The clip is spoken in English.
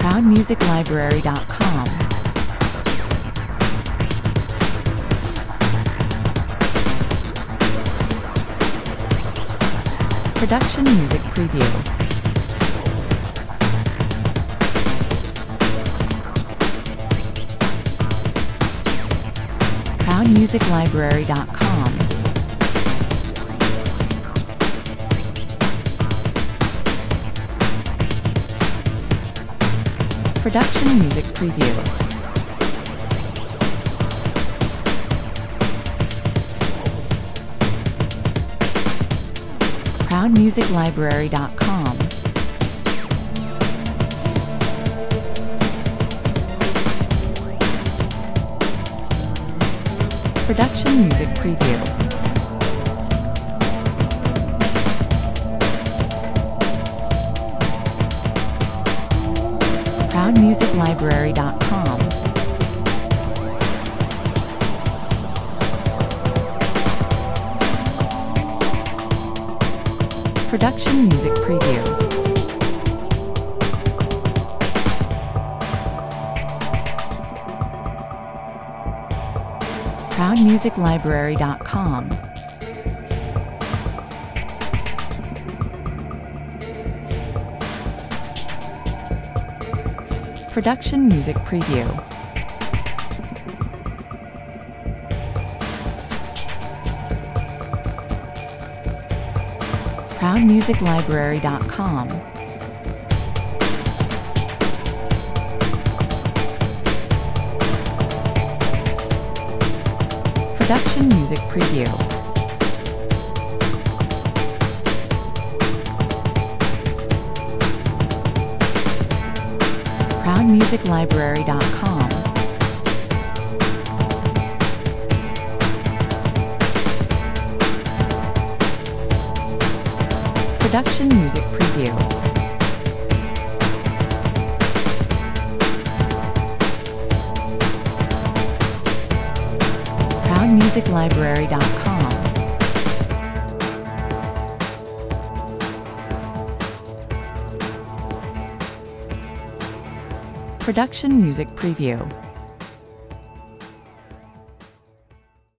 ProudMusicLibrary.com. Production Music Preview. ProudMusicLibrary.com. Production Music Preview. ProudMusicLibrary.com. Production Music Preview. ProudMusicLibrary.com. Production Music Preview. ProudMusicLibrary.com. Production Music Preview. ProudMusicLibrary.com. Production Music Preview. ProudMusicLibrary.com. Production Music Preview. ProudMusicLibrary.com. Production Music Preview.